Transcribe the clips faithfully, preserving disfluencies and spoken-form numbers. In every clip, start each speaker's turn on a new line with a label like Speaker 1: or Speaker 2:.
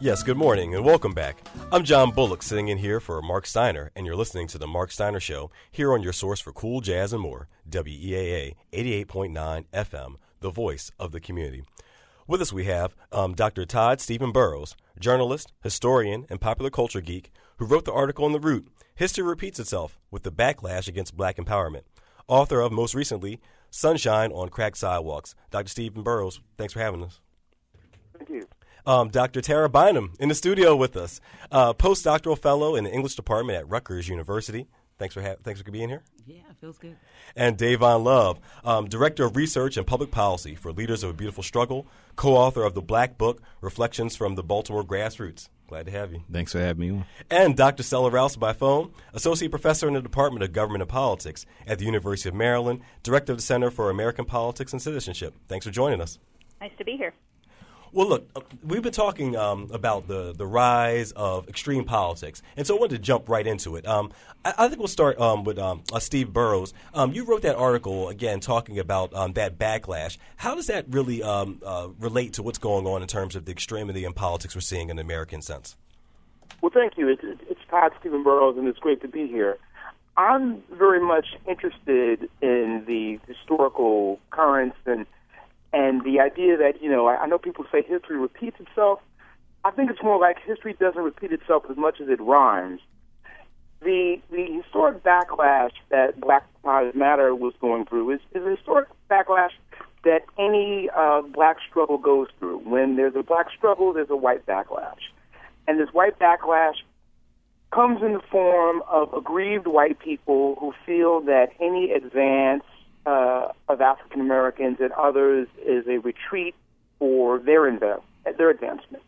Speaker 1: Yes, good morning and welcome back. I'm John Bullock sitting in here for Mark Steiner, and you're listening to The Mark Steiner Show here on your source for cool jazz and more, W E A A eighty-eight point nine F M, the voice of the community. With us we have um, Doctor Todd Stephen Burrows, journalist, historian, and popular culture geek who wrote the article in The Root, History Repeats Itself with the Backlash Against Black Empowerment, author of, most recently, Sunshine on Cracked Sidewalks. Doctor Stephen Burrows, thanks for having us.
Speaker 2: Thank you.
Speaker 1: Um, Doctor Tara Bynum in the studio with us, uh, postdoctoral fellow in the English department at Rutgers University. Thanks for ha- thanks for being here.
Speaker 3: Yeah, it feels good.
Speaker 1: And Davon Love, um, director of research and public policy for Leaders of a Beautiful Struggle, co-author of the Black Book, Reflections from the Baltimore Grassroots. Glad to have you.
Speaker 4: Thanks for having me.
Speaker 1: And Doctor Stella Rouse by phone, associate professor in the Department of Government and Politics at the University of Maryland, director of the Center for American Politics and Citizenship. Thanks for joining us.
Speaker 5: Nice to be here.
Speaker 1: Well, look, we've been talking um, about the, the rise of extreme politics, and so I wanted to jump right into it. Um, I, I think we'll start um, with um, uh, Steve Burrows. Um, you wrote that article, again, talking about um, that backlash. How does that really um, uh, relate to what's going on in terms of the extremity in politics we're seeing in the American sense?
Speaker 2: Well, thank you. It's, it's Todd Stephen Burrows, and it's great to be here. I'm very much interested in the historical currents and And the idea that, you know, I know people say history repeats itself. I think it's more like history doesn't repeat itself as much as it rhymes. The the historic backlash that Black Lives Matter was going through is, is a historic backlash that any uh, black struggle goes through. When there's a black struggle, there's a white backlash. And this white backlash comes in the form of aggrieved white people who feel that any advance Uh, of African Americans and others is a retreat for their inv- their advancement.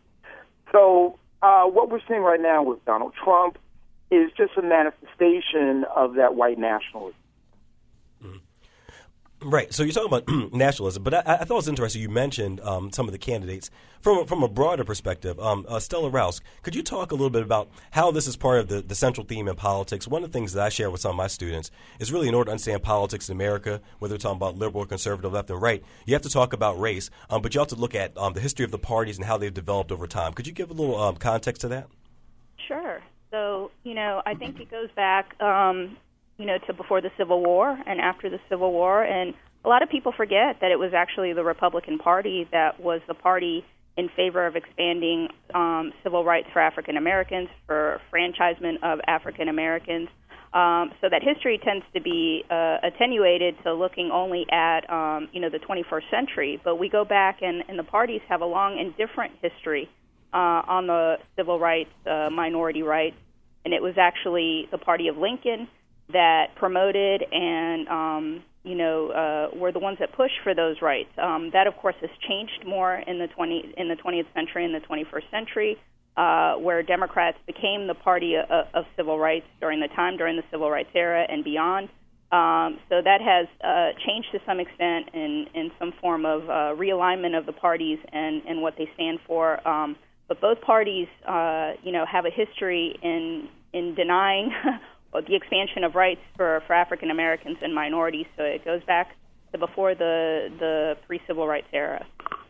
Speaker 2: So uh, what we're seeing right now with Donald Trump is just a manifestation of that white nationalism.
Speaker 1: Mm-hmm. Right. So you're talking about nationalism, but I, I thought it was interesting. You mentioned um, some of the candidates from from a broader perspective. Um, uh, Stella Rouse, could you talk a little bit about how this is part of the, the central theme in politics? One of the things that I share with some of my students is really in order to understand politics in America, whether we're talking about liberal, conservative, left, and right, you have to talk about race, um, but you have to look at um, the history of the parties and how they've developed over time. Could you give a little um, context to that?
Speaker 5: Sure. So, you know, I think it goes back, um, you know, to before the Civil War and after the Civil War. And a lot of people forget that it was actually the Republican Party that was the party in favor of expanding um, civil rights for African Americans, for franchisement of African Americans. Um, so that history tends to be uh, attenuated to looking only at, um, you know, the twenty-first century. But we go back, and, and the parties have a long and different history uh, on the civil rights, uh, minority rights. And it was actually the party of Lincoln that promoted and, um, you know, uh, were the ones that pushed for those rights. Um, that, of course, has changed more in the twenty in the twentieth century and the twenty-first century, uh, where Democrats became the party of, of civil rights during the time during the civil rights era and beyond. Um, so that has uh, changed to some extent in, in some form of uh, realignment of the parties and, and what they stand for. Um, but both parties, uh, you know, have a history in in denying the expansion of rights for, for African Americans and minorities. So it goes back to before the the pre-civil rights era.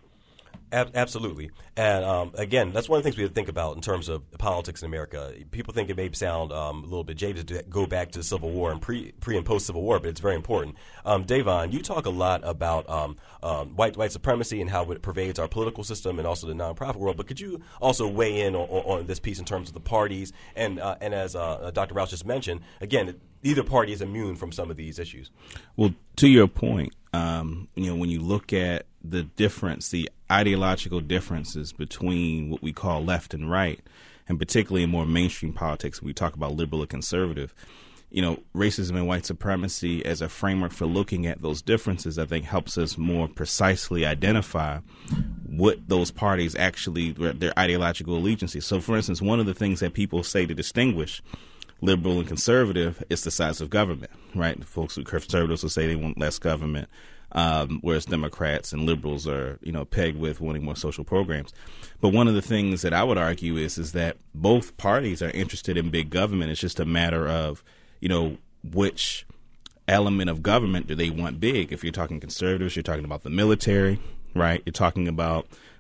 Speaker 1: Absolutely. And, um, again, that's one of the things we have to think about in terms of politics in America. People think it may sound um, a little bit jaded to go back to the Civil War and pre, pre and post-Civil War, but it's very important. Um, Davon, you talk a lot about um, um, white white supremacy and how it pervades our political system and also the nonprofit world, but could you also weigh in on, on this piece in terms of the parties? And, uh, and as uh, Doctor Rouse just mentioned, again, either party is immune from some of these issues.
Speaker 4: Well, to your point, um, you know, when you look at the difference, the ideological differences between what we call left and right, and particularly in more mainstream politics, we talk about liberal and conservative, you know, racism and white supremacy as a framework for looking at those differences, I think helps us more precisely identify what those parties actually, their ideological allegiances. So, for instance, one of the things that people say to distinguish liberal and conservative is the size of government, right? Folks who conservatives will say they want less government. Um, whereas Democrats and liberals are, you know, pegged with wanting more social programs. But one of the things that I would argue is is that both parties are interested in big government. It's just a matter of, you know, which element of government do they want big? If you're talking conservatives, you're talking about the military, right? You're talking about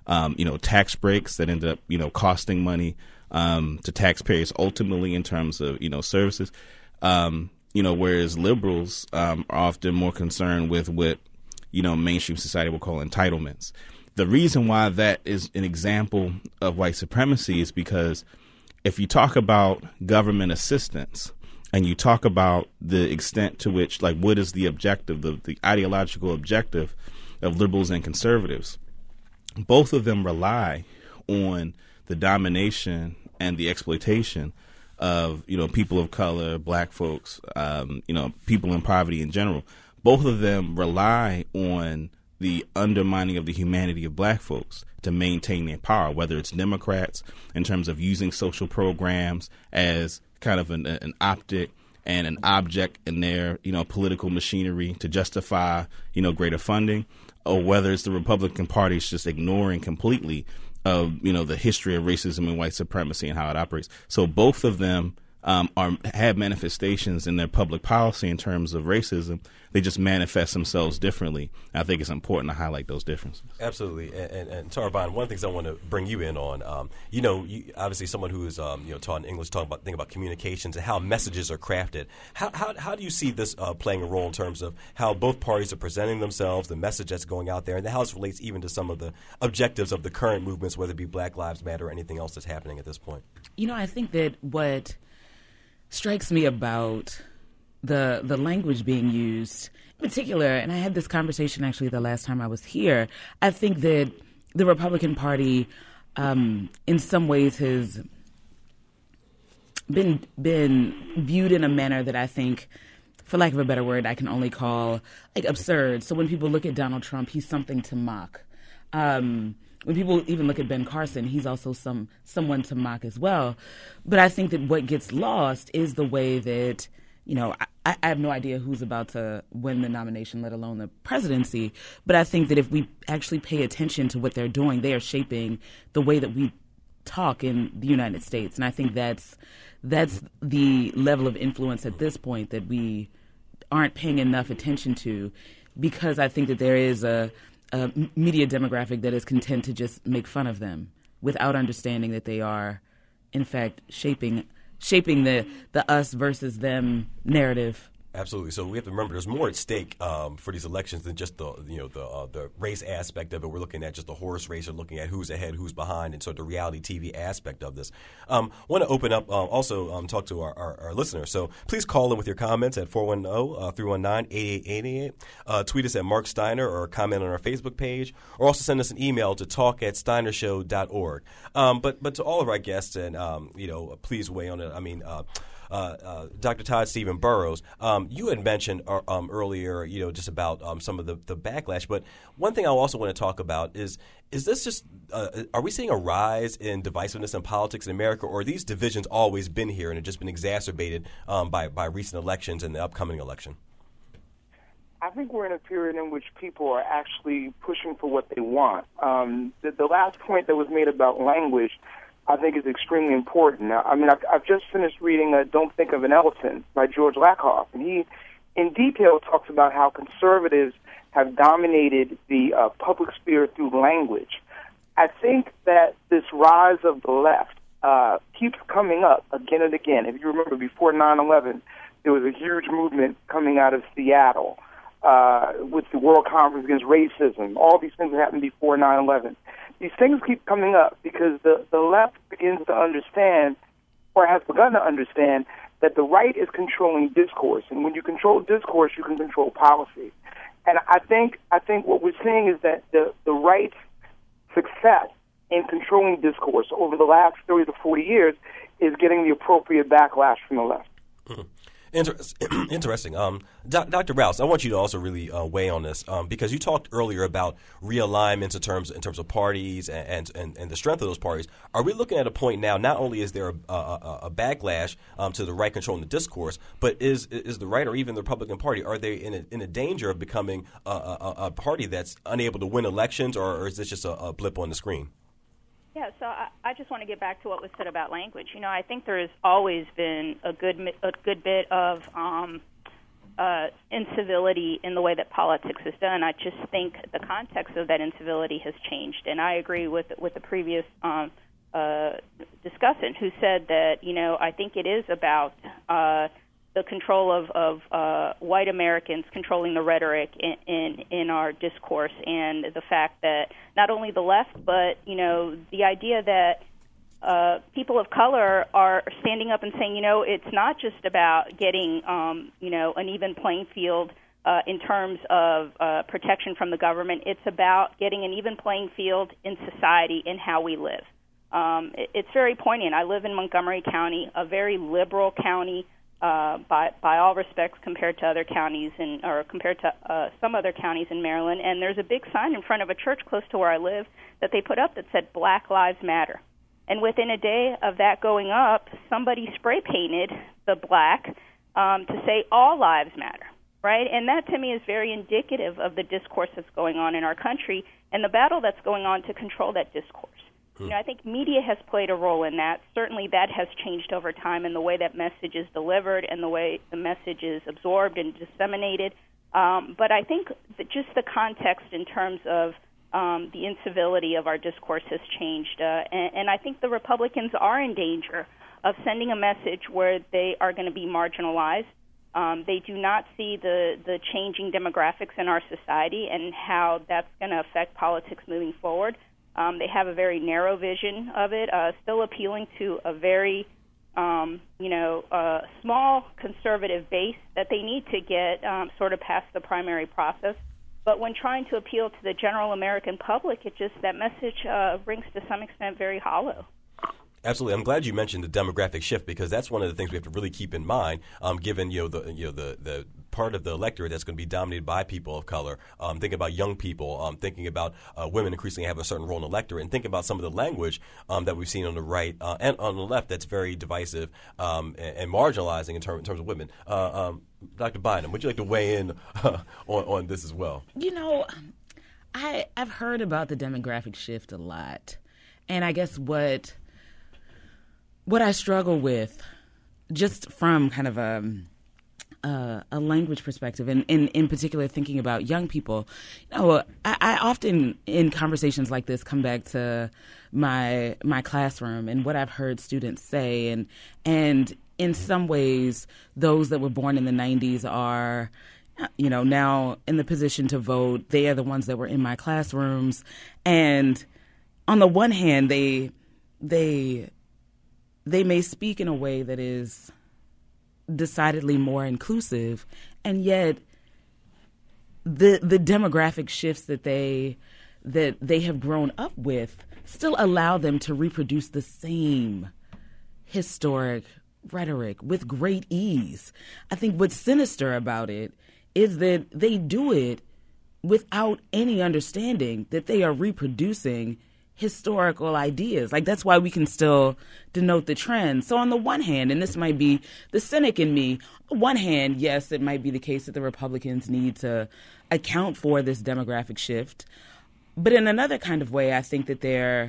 Speaker 4: um, you know, tax breaks that end up, you know, costing money um, to taxpayers ultimately in terms of, you know, services. Um, you know, whereas liberals um, are often more concerned with what, you know, mainstream society will call entitlements. The reason why that is an example of white supremacy is because if you talk about government assistance and you talk about the extent to which, like, what is the objective, the, the ideological objective of liberals and conservatives, both of them rely on the domination and the exploitation of, you know, people of color, black folks, um, you know, people in poverty in general. Both of them rely on the undermining of the humanity of black folks to maintain their power, whether it's Democrats in terms of using social programs as kind of an, an optic and an object in their, you know, political machinery to justify, you know, greater funding, or whether it's the Republican Party's just ignoring completely of, you know, the history of racism and white supremacy and how it operates. So both of them um, are have manifestations in their public policy in terms of racism. They just manifest themselves differently. I think it's important to highlight those differences.
Speaker 1: Absolutely. And, and, and Tarban, one of the things I want to bring you in on, um, you know, you, obviously someone who is, um, you know, taught in English, talking about, think about communications and how messages are crafted. How, how, how do you see this uh, playing a role in terms of how both parties are presenting themselves, the message that's going out there, and how this relates even to some of the objectives of the current movements, whether it be Black Lives Matter or anything else that's happening at this point?
Speaker 3: You know, I think that what strikes me about the the language being used in particular, and I had this conversation actually the last time I was here, I think that the Republican Party um, in some ways has been been viewed in a manner that I think, for lack of a better word, I can only call like absurd. So when people look at Donald Trump, he's something to mock. Um, when people even look at Ben Carson, he's also some someone to mock as well. But I think that what gets lost is the way that, you know, I, I have no idea who's about to win the nomination, let alone the presidency. But I think that if we actually pay attention to what they're doing, they are shaping the way that we talk in the United States. And I think that's that's the level of influence at this point that we aren't paying enough attention to, because I think that there is a, a media demographic that is content to just make fun of them without understanding that they are, in fact, shaping shaping the, the us versus them narrative.
Speaker 1: Absolutely. So we have to remember there's more at stake um, for these elections than just the you know the uh, the race aspect of it. We're looking at just the horse race, or looking at who's ahead, who's behind, and sort of the reality T V aspect of this. Um, want to open up, uh, also um, talk to our, our, our listeners. So please call in with your comments at four one zero, three one nine, eight eight eight eight. Uh, tweet us at Mark Steiner, or comment on our Facebook page, or also send us an email to talk at steiner show dot org. Um, but but to all of our guests, and um, you know, please weigh on it. I mean. Uh, Uh, uh, Doctor Todd Stephen Burrows, um, you had mentioned uh, um, earlier, you know, just about um, some of the, the backlash. But one thing I also want to talk about is, is this just, uh, are we seeing a rise in divisiveness in politics in America, or are these divisions always been here and have just been exacerbated um, by, by recent elections and the upcoming election?
Speaker 2: I think we're in a period in which people are actually pushing for what they want. Um, the, the last point that was made about language, I think, is extremely important. Now, I mean, I've, I've just finished reading uh, Don't Think of an Elephant by George Lakoff, and he, in detail, talks about how conservatives have dominated the uh, public sphere through language. I think that this rise of the left uh, keeps coming up again and again. If you remember, before nine eleven, there was a huge movement coming out of Seattle uh, with the World Conference Against Racism. All these things happened before nine eleven. These things keep coming up because the, the left begins to understand, or has begun to understand, that the right is controlling discourse. And when you control discourse, you can control policy. And I think I think what we're seeing is that the, the right's success in controlling discourse over the last thirty to forty years is getting the appropriate backlash from the left.
Speaker 1: Mm-hmm. Inter- interesting. Um, Do- Doctor Rouse, I want you to also really uh, weigh on this um, because you talked earlier about realignments in terms in terms of parties and, and, and the strength of those parties. Are we looking at a point now? Not only is there a, a, a backlash um, to the right controlling the discourse, but is is the right or even the Republican Party, are they in a, in a danger of becoming a, a, a party that's unable to win elections, or, or is this just a, a blip on the screen?
Speaker 5: Yeah, so I, I just want to get back to what was said about language. You know, I think there has always been a good a good bit of um, uh, incivility in the way that politics is done. I just think the context of that incivility has changed, and I agree with with the previous um, uh, discussant who said that, you know, I think it is about uh, the control of, of uh, white Americans controlling the rhetoric in, in in our discourse, and the fact that not only the left, but, you know, the idea that Uh, people of color are standing up and saying, you know, it's not just about getting, um, you know, an even playing field uh, in terms of uh, protection from the government. It's about getting an even playing field in society in how we live. Um, it, it's very poignant. I live in Montgomery County, a very liberal county uh, by by all respects compared to other counties and or compared to uh, some other counties in Maryland. And there's a big sign in front of a church close to where I live that they put up that said Black Lives Matter. And within a day of that going up, somebody spray painted the black um, to say all lives matter, right? And that to me is very indicative of the discourse that's going on in our country and the battle that's going on to control that discourse. Hmm. You know, I think media has played a role in that. Certainly that has changed over time in the way that message is delivered and the way the message is absorbed and disseminated. Um, but I think that just the context in terms of Um, the incivility of our discourse has changed, uh, and, and I think the Republicans are in danger of sending a message where they are going to be marginalized. Um, they do not see the, the changing demographics in our society and how that's going to affect politics moving forward. Um, they have a very narrow vision of it, uh, still appealing to a very, um, you know, uh, small conservative base that they need to get um, sort of past the primary process. But when trying to appeal to the general American public, it just that message uh, rings to some extent very hollow.
Speaker 1: Absolutely. I'm glad you mentioned the demographic shift because that's one of the things we have to really keep in mind, um, given you know the you know the, the part of the electorate that's going to be dominated by people of color. Um, thinking about young people, um, thinking about uh, women increasingly have a certain role in the electorate, and thinking about some of the language um, that we've seen on the right uh, and on the left that's very divisive um, and, and marginalizing in, term, in terms of women. Uh, um, Doctor Bynum, would you like to weigh in uh, on, on this as well?
Speaker 3: You know, I, I've heard about the demographic shift a lot. And I guess what what I struggle with, just from kind of a, a, a language perspective, and, and in particular thinking about young people, you know, I, I often in conversations like this come back to my my classroom and what I've heard students say. And and in some ways, those that were born in the nineties are, you know, now in the position to vote. They are the ones that were in my classrooms. And on the one hand, they they they may speak in a way that is decidedly more inclusive, and yet the the demographic shifts that they that they have grown up with still allow them to reproduce the same historic rhetoric with great ease. I think what's sinister about it is that they do it without any understanding that they are reproducing historical ideas. Like, that's why we can still denote the trend. So on the one hand, and this might be the cynic in me, on one hand, yes, it might be the case that the Republicans need to account for this demographic shift. But in another kind of way, I think that they're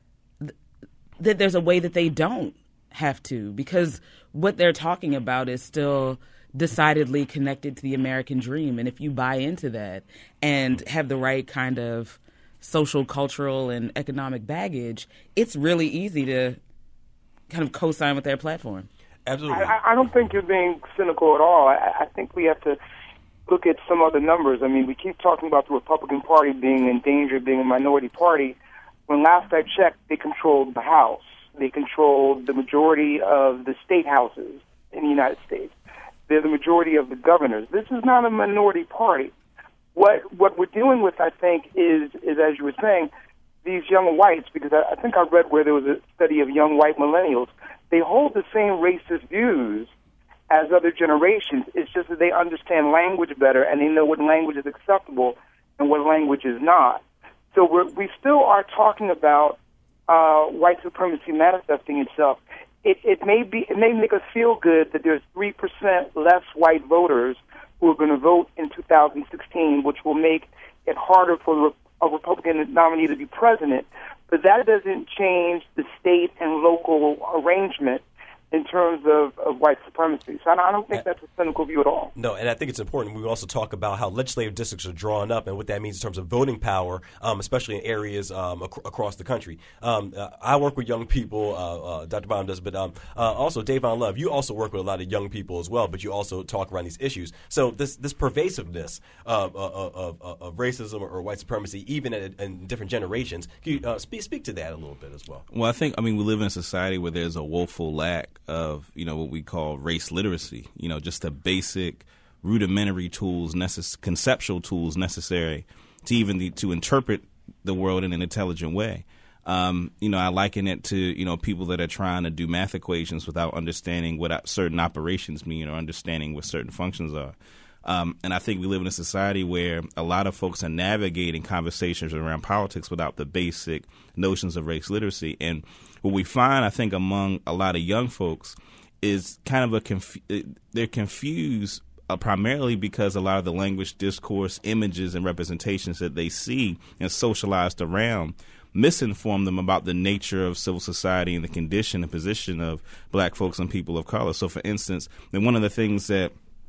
Speaker 3: that there's a way that they don't have to, because what they're talking about is still decidedly connected to the American dream. And if you buy into that and have the right kind of social, cultural, and economic baggage, it's really easy to kind of co-sign with their platform.
Speaker 1: Absolutely.
Speaker 2: I, I don't think you're being cynical at all. I, I think we have to look at some other numbers. I mean, we keep talking about the Republican Party being in danger of being a minority party. When last I checked, they controlled the House. They controlled the majority of the state houses in the United States. They're the majority of the governors. This is not a minority party. What what we're dealing with, I think, is, is as you were saying, these young whites, because I, I think I read where there was a study of young white millennials. They hold the same racist views as other generations. It's just that they understand language better, and they know what language is acceptable and what language is not. So we're, we still are talking about uh, white supremacy manifesting itself. It, it may be, it may make us feel good that there's three percent less white voters who are going to vote in two thousand sixteen, which will make it harder for a Republican nominee to be president. But that doesn't change the state and local arrangement in terms of, of white supremacy. So I don't, I don't think that's a cynical view at all.
Speaker 1: No, and I think it's important. We also talk about how legislative districts are drawn up and what that means in terms of voting power, um, especially in areas um, ac- across the country. Um, uh, I work with young people, uh, uh, Doctor Brown does, but um, uh, also Davon Love, you also work with a lot of young people as well, but you also talk around these issues. So this this pervasiveness of, of, of, of racism or white supremacy, even in, in different generations, can you uh, speak, speak to that a little bit as well?
Speaker 4: Well, I think, I mean, we live in a society where there's a woeful lack of, you know, what we call race literacy, you know, just the basic rudimentary tools, necess- conceptual tools necessary to even the, to interpret the world in an intelligent way. Um, you know, I liken it to, you know, people that are trying to do math equations without understanding what certain operations mean or understanding what certain functions are. Um, and I think we live in a society where a lot of folks are navigating conversations around politics without the basic notions of race literacy. And what we find, I think, among a lot of young folks is kind of a conf- they're confused uh, primarily because a lot of the language, discourse, images, and representations that they see and socialized around misinform them about the nature of civil society and the condition and position of black folks and people of color. So, for instance, then one of the things that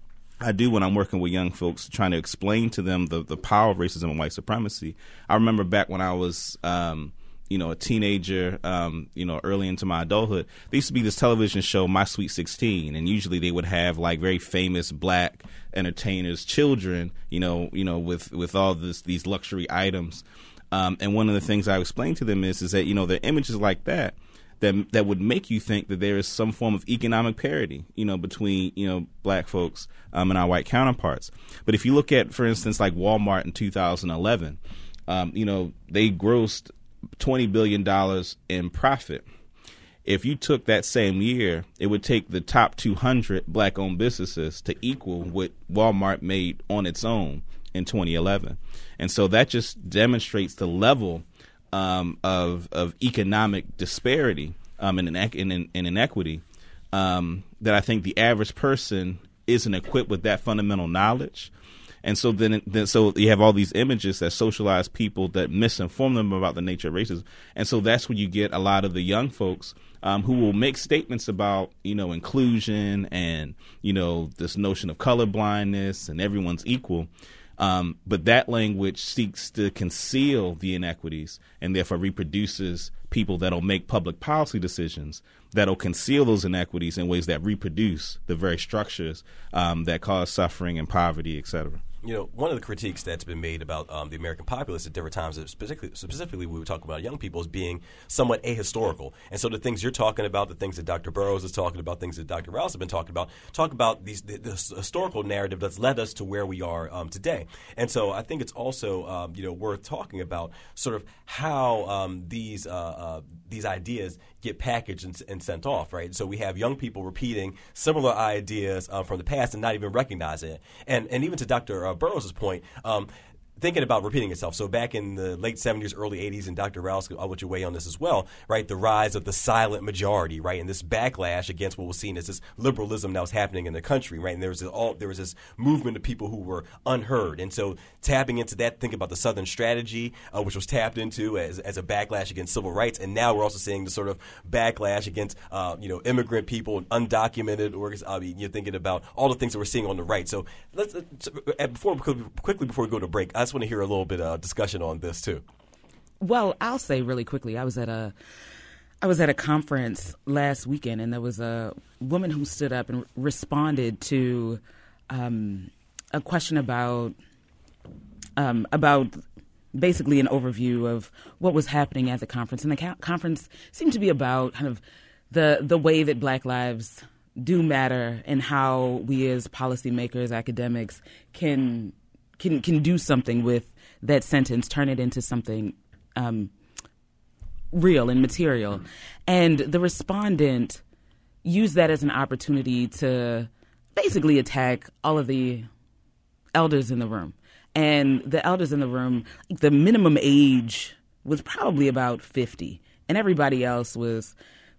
Speaker 4: I do when I'm working with young folks, trying to explain to them the, the power of racism and white supremacy. I remember back when I was, um, you know, a teenager, um, you know, early into my adulthood, there used to be this television show, My Sweet sixteen, and usually they would have like very famous black entertainers' children, you know, you know, with with all this these luxury items. Um, and one of the things I explain to them is is that, you know, the images like that. That that would make you think that there is some form of economic parity, you know, between, you know, black folks um, and our white counterparts. But if you look at, for instance, like Walmart in two thousand eleven, um, you know, they grossed twenty billion dollars in profit. If you took that same year, it would take the top two hundred black-owned businesses to equal what Walmart made on its own in twenty eleven. And so that just demonstrates the level Um, of of economic disparity um, and, inequ- and, and inequity um, that I think the average person isn't equipped with that fundamental knowledge. And so then, then so you have all these images that socialize people that misinform them about the nature of racism. And so that's when you get a lot of the young folks um, who will make statements about, you know, inclusion and, you know, this notion of colorblindness and everyone's equal. Um, but that language seeks to conceal the inequities and therefore reproduces people that'll make public policy decisions that'll conceal those inequities in ways that reproduce the very structures um, that cause suffering and poverty, et cetera.
Speaker 1: You know, one of the critiques that's been made about um, the American populace at different times, specifically, specifically when we talk about young people, is being somewhat ahistorical. And so the things you're talking about, the things that Doctor Burroughs is talking about, things that Doctor Rouse has been talking about, talk about these the, the historical narrative that's led us to where we are um, today. And so I think it's also um, you know worth talking about sort of how um, these uh, uh, these ideas get packaged and, and sent off, right? So we have young people repeating similar ideas uh, from the past and not even recognizing it. And and even to Doctor Uh, Burroughs' point, um, thinking about repeating itself. So back in the late seventies, early eighties, and Doctor Rouse, I'll let you weigh on this as well, right? The rise of the silent majority, right? And this backlash against what was seen as this liberalism that was happening in the country, right? And there was this, all there was this movement of people who were unheard. And so tapping into that, think about the Southern strategy, uh, which was tapped into as, as a backlash against civil rights. And now we're also seeing the sort of backlash against, uh, you know, immigrant people, undocumented workers. I mean, you're thinking about all the things that we're seeing on the right. So let's, uh, before quickly before we go to break, I just want to hear a little bit of uh, discussion on this too.
Speaker 3: Well, I'll say really quickly, I was at a I was at a conference last weekend, and there was a woman who stood up and responded to um, a question about um, about basically an overview of what was happening at the conference. And the ca- conference seemed to be about kind of the the way that Black lives do matter and how we as policymakers, academics can can can do something with that sentence, turn it into something um, real and material. And the respondent used that as an opportunity to basically attack all of the elders in the room. And the elders in the room, the minimum age was probably about fifty, and everybody else was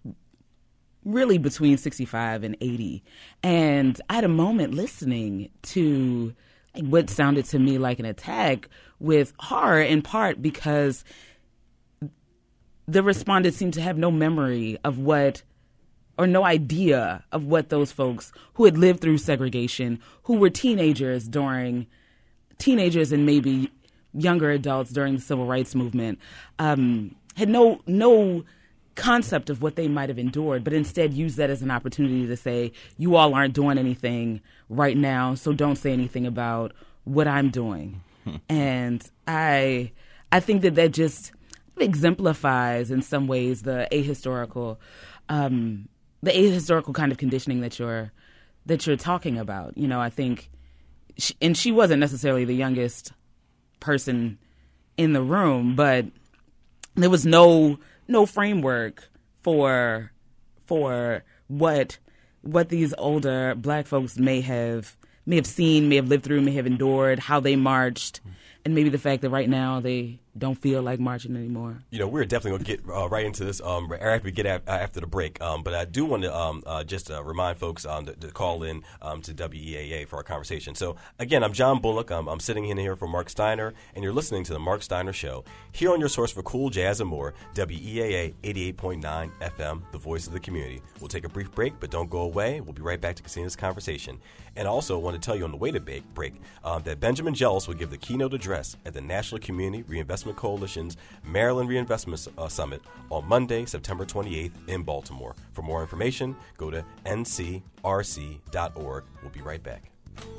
Speaker 3: really between sixty-five and eighty. And I had a moment listening to what sounded to me like an attack with horror, in part because the respondent seemed to have no memory of what or no idea of what those folks who had lived through segregation, who were teenagers during teenagers and maybe younger adults during the civil rights movement, um, had no no concept of what they might have endured, but instead used that as an opportunity to say, you all aren't doing anything right now, so don't say anything about what I'm doing. And I I think that that just exemplifies in some ways the ahistorical um, the ahistorical kind of conditioning that you're that you're talking about. You know, I think, she, and she wasn't necessarily the youngest person in the room, but there was no no framework for for what what these older black folks may have may have seen, may have lived through, may have endured, how they marched, and maybe the fact that right now they don't feel like marching anymore.
Speaker 1: You know, we're definitely going to get uh, right into this um, after we get af- after the break. Um, but I do want to um, uh, just uh, remind folks um, to, to call in um, to W E A A for our conversation. So, again, I'm John Bullock. I'm, I'm sitting in here for Mark Steiner, and you're listening to The Mark Steiner Show here on your source for cool jazz and more, W E A A eighty-eight point nine F M, the voice of the community. We'll take a brief break, but don't go away. We'll be right back to continue this conversation. And I also want to tell you on the way to break um, that Benjamin Jealous will give the keynote address at the National Community Reinvestment Coalition's Maryland Reinvestment uh, Summit on Monday, September twenty-eighth in Baltimore. For more information, go to N C R C dot org. We'll be right back.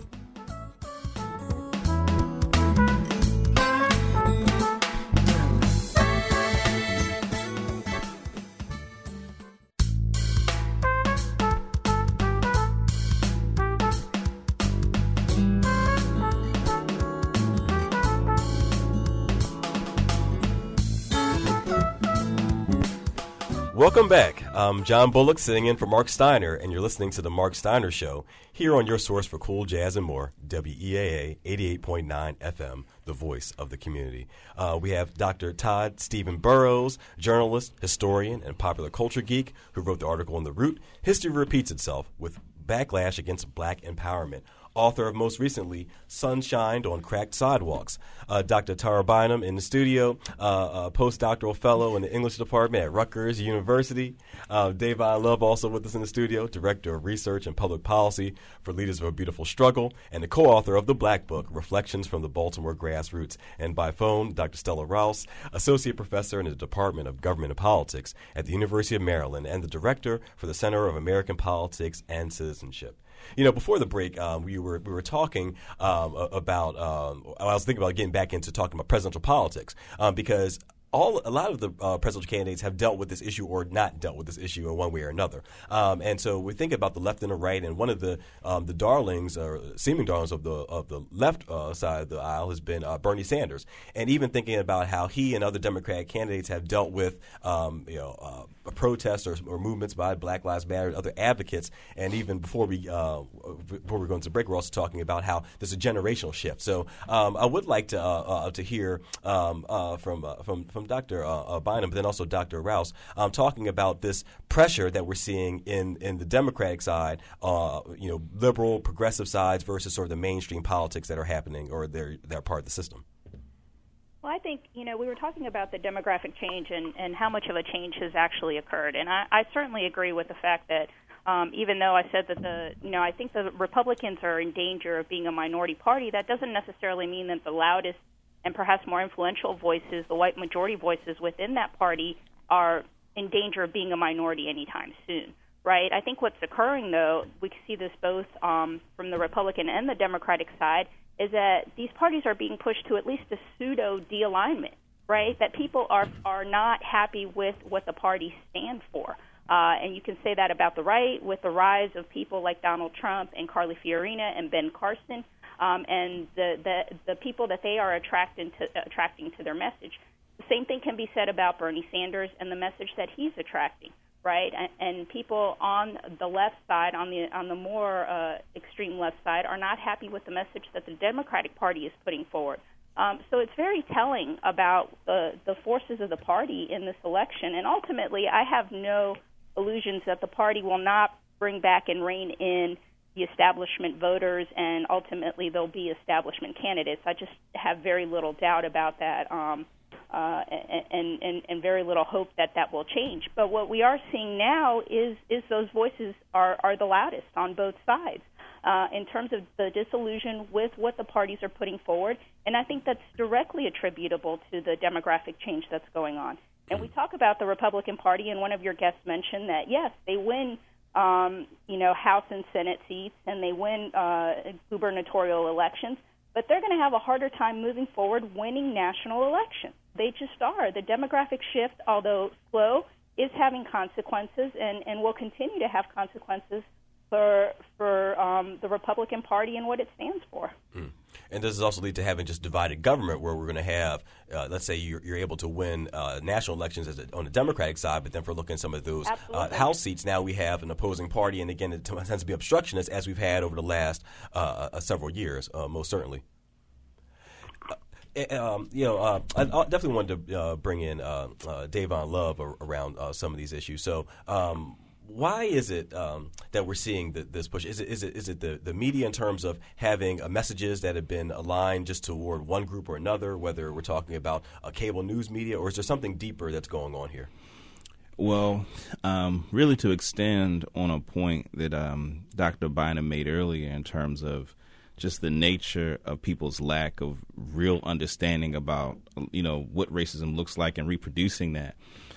Speaker 1: Welcome back. I'm John Bullock sitting in for Mark Steiner, and you're listening to The Mark Steiner Show here on your source for cool jazz and more, W E A A eighty-eight point nine F M, the voice of the community. Uh, we have Doctor Todd Stephen Burrows, journalist, historian, and popular culture geek who wrote the article in The Root, History Repeats Itself with Backlash Against Black Empowerment, author of most recently Sunshine on Cracked Sidewalks. Uh, Doctor Tara Bynum in the studio, uh, a postdoctoral fellow in the English department at Rutgers University. Uh, Davon Love also with us in the studio, director of research and public policy for Leaders of a Beautiful Struggle, and the co-author of the Black Book, Reflections from the Baltimore Grassroots. And by phone, Doctor Stella Rouse, associate professor in the Department of Government and Politics at the University of Maryland and the director for the Center of American Politics and Citizenship. You know, before the break, um, we were we were talking um, about. Um, I was thinking about getting back into talking about presidential politics um, because. All a lot of the uh, presidential candidates have dealt with this issue or not dealt with this issue in one way or another, um, and so we think about the left and the right. And one of the um, the darlings or seeming darlings of the of the left uh, side of the aisle has been uh, Bernie Sanders. And even thinking about how he and other Democratic candidates have dealt with um, you know uh, protests or, or movements by Black Lives Matter and other advocates. And even before we uh, before we go into break, we're also talking about how there's a generational shift. So um, I would like to uh, uh, to hear um, uh, from uh, from from Doctor Uh, uh, Bynum, but then also Doctor Rouse, um, talking about this pressure that we're seeing in, in the Democratic side, uh, you know, liberal, progressive sides versus sort of the mainstream politics that are happening or they're, they're part of the system.
Speaker 5: Well, I think, you know, we were talking about the demographic change and, and how much of a change has actually occurred. And I, I certainly agree with the fact that um, even though I said that the, you know, I think the Republicans are in danger of being a minority party, that doesn't necessarily mean that the loudest and perhaps more influential voices, the white majority voices within that party, are in danger of being a minority anytime soon, right? I think what's occurring, though, we see this both um, from the Republican and the Democratic side, is that these parties are being pushed to at least a pseudo de-alignment, right? That people are, are not happy with what the parties stand for. Uh, and you can say that about the right with the rise of people like Donald Trump and Carly Fiorina and Ben Carson. Um, and the, the the people that they are attracting to uh, attracting to their message. The same thing can be said about Bernie Sanders and the message that he's attracting, right? And, and people on the left side, on the on the more uh, extreme left side, are not happy with the message that the Democratic Party is putting forward. Um, so it's very telling about the the forces of the party in this election. And ultimately, I have no illusions that the party will not bring back and rein in the establishment voters, and ultimately there'll be establishment candidates. I just have very little doubt about that. Um, uh, and, and, and very little hope that that will change. But what we are seeing now is, is those voices are, are the loudest on both sides uh, in terms of the disillusion with what the parties are putting forward. And I think that's directly attributable to the demographic change that's going on. And we talk about the Republican Party, and one of your guests mentioned that, yes, they win Um, you know, House and Senate seats, and they win uh, gubernatorial elections, but they're going to have a harder time moving forward winning national elections. They just are. The demographic shift, although slow, is having consequences and, and will continue to have consequences for for um, the Republican Party and what it stands for.
Speaker 1: Mm. And does this also lead to having just divided government where we're going to have, uh, let's say you're, you're able to win uh, national elections as a, on the Democratic side, but then for looking at some of those uh, House seats, now we have an opposing party. And again, it t- tends to be obstructionist as we've had over the last uh, uh, several years, uh, most certainly. Uh, um, you know, uh, I, I definitely wanted to uh, bring in uh, uh, Davon Love ar- around uh, some of these issues. So, um, why is it um, that we're seeing the, this push? Is it is it is it the, the media in terms of having uh, messages that have been aligned just toward one group or another, whether we're talking about uh, cable news media, or is there something deeper that's going on here?
Speaker 4: Well, um, really to extend on a point that um, Doctor Bynum made earlier in terms of just the nature of people's lack of real understanding about, you know, what racism looks like and reproducing that,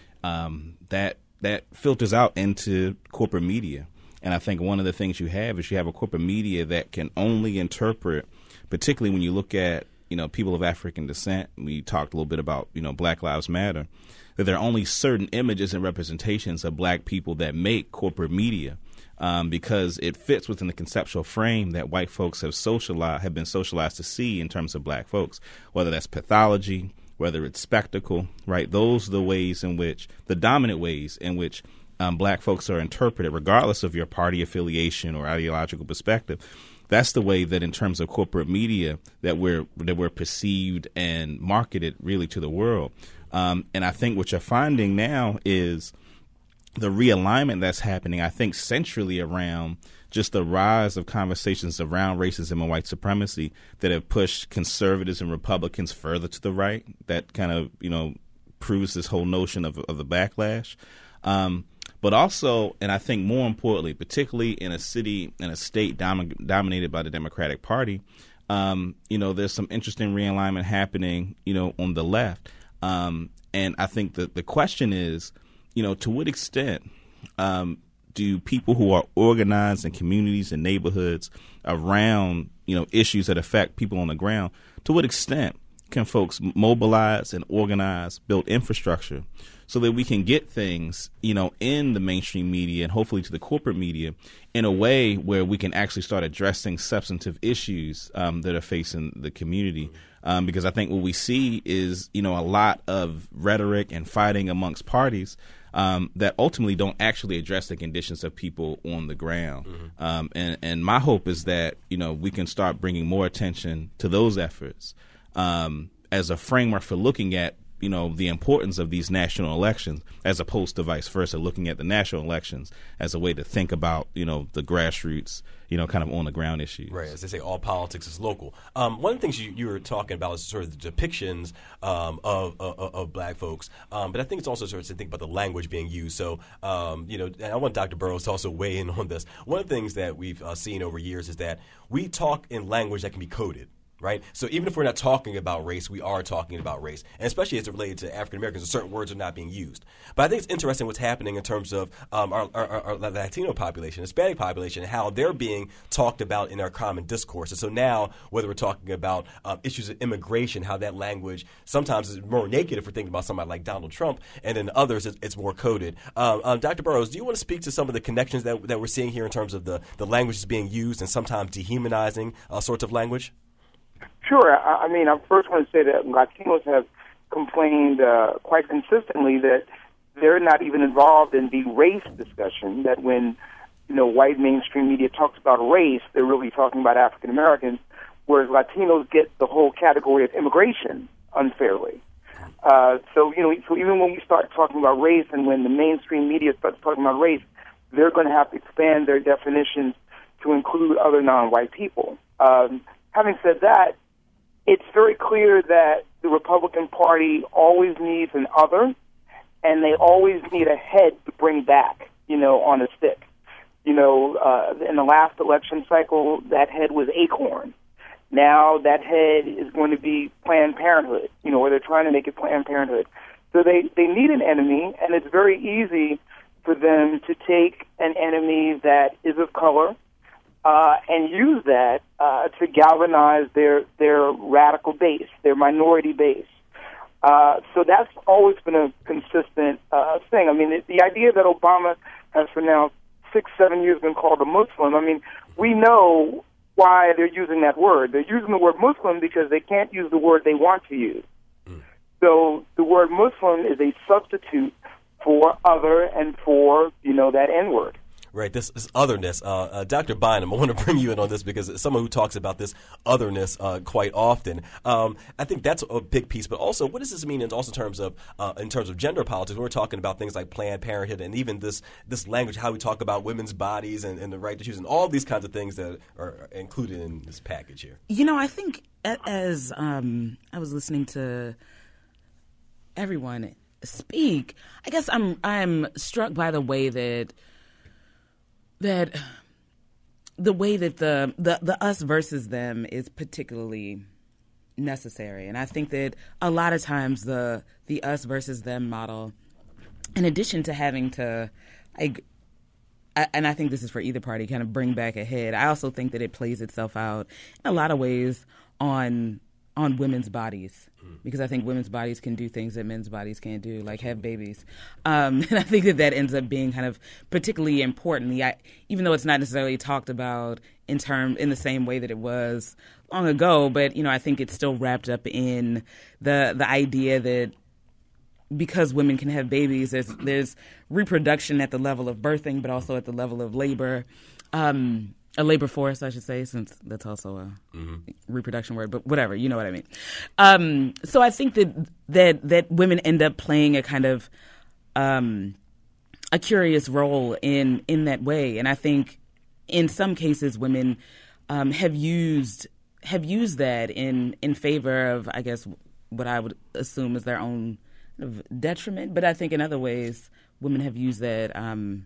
Speaker 4: um, that that filters out into corporate media. And I think one of the things you have is you have a corporate media that can only interpret, particularly when you look at, you know, people of African descent. We talked a little bit about, you know, Black Lives Matter, that there are only certain images and representations of black people that make corporate media um, because it fits within the conceptual frame that white folks have socialized, have been socialized to see in terms of black folks, whether that's pathology, whether it's spectacle, right? Those are the ways in which, the dominant ways in which um, black folks are interpreted, regardless of your party affiliation or ideological perspective. That's the way that in terms of corporate media that we're that we're perceived and marketed really to the world. Um, and I think what you're finding now is the realignment that's happening, I think, centrally around just the rise of conversations around racism and white supremacy that have pushed conservatives and Republicans further to the right. That kind of, you know, proves this whole notion of, of the backlash. Um, but also, and I think more importantly, particularly in a city, in a state dom- dominated by the Democratic Party, um, you know, there's some interesting realignment happening, you know, on the left. Um, and I think that the question is, you know, to what extent um, do people who are organized in communities and neighborhoods around, you know, issues that affect people on the ground, to what extent can folks mobilize and organize, build infrastructure so that we can get things, you know, in the mainstream media and hopefully to the corporate media in a way where we can actually start addressing substantive issues um, that are facing the community. Um, because I think what we see is, you know, a lot of rhetoric and fighting amongst parties um, that ultimately don't actually address the conditions of people on the ground. Mm-hmm. Um, and, and my hope is that, you know, we can start bringing more attention to those efforts um, as a framework for looking at, you know, the importance of these national elections as opposed to vice versa, looking at the national elections as a way to think about, you know, the grassroots, you know, kind of on the ground issues.
Speaker 1: Right. As they say, all politics is local. Um, one of the things you, you were talking about is sort of the depictions um, of, of, of black folks. Um, but I think it's also sort of to think about the language being used. So, um, you know, and I want Doctor Burrows to also weigh in on this. One of the things that we've uh, seen over years is that we talk in language that can be coded. Right? So even if we're not talking about race, we are talking about race. And especially as it related to African Americans, certain words are not being used. But I think it's interesting what's happening in terms of um, our, our, our Latino population, Hispanic population, how they're being talked about in our common discourse. And so now, whether we're talking about um, issues of immigration, how that language sometimes is more naked if we're thinking about somebody like Donald Trump, and in others it's, it's more coded. Um, um, Doctor Burrows, do you want to speak to some of the connections that, that we're seeing here in terms of the, the language that's being used and sometimes dehumanizing uh, sorts of language?
Speaker 2: Sure. I, I mean, I first want to say that Latinos have complained uh, quite consistently that they're not even involved in the race discussion, that when, you know, white mainstream media talks about race, they're really talking about African Americans, whereas Latinos get the whole category of immigration unfairly. Uh, so, you know, so even when we start talking about race and when the mainstream media starts talking about race, they're going to have to expand their definitions to include other non-white people. Um, having said that, it's very clear that the Republican Party always needs an other, and they always need a head to bring back, you know, on a stick. You know, uh, in the last election cycle, that head was Acorn. Now that head is going to be Planned Parenthood, you know, where they're trying to make it Planned Parenthood. So they, they need an enemy, and it's very easy for them to take an enemy that is of color uh, and use that uh, to galvanize their their radical base, their minority base. Uh, so that's always been a consistent uh, thing. I mean, the, the idea that Obama has for now six, seven years been called a Muslim, I mean, we know why they're using that word. They're using the word Muslim because they can't use the word they want to use. Mm. So the word Muslim is a substitute for other and for, you know, that N-word.
Speaker 1: Right, this, this otherness. Uh, uh, Doctor Bynum, I want to bring you in on this because as someone who talks about this otherness uh, quite often. Um, I think that's a big piece, but also what does this mean in also terms of uh, in terms of gender politics? We're talking about things like Planned Parenthood and even this this language, how we talk about women's bodies and, and the right to choose, and all these kinds of things that are included in this package here.
Speaker 3: You know, I think as um, I was listening to everyone speak, I guess I'm I'm struck by the way that. that the way that the, the, the us versus them is particularly necessary. And I think that a lot of times the the us versus them model, in addition to having to, like, I, and I think this is for either party, kind of bring back a head, I also think that it plays itself out in a lot of ways on on women's bodies, because I think women's bodies can do things that men's bodies can't do, like have babies. Um, and I think that that ends up being kind of particularly important, the, even though it's not necessarily talked about in term in the same way that it was long ago. But, you know, I think it's still wrapped up in the the idea that because women can have babies, there's, there's reproduction at the level of birthing, but also at the level of labor. Um A labor force, I should say, since that's also a mm-hmm. reproduction word, but whatever, you know what I mean. Um, so I think that that that women end up playing a kind of um, a curious role in in that way, and I think in some cases women um, have used have used that in in favor of, I guess, what I would assume is their own kind of detriment. But I think in other ways, women have used that um,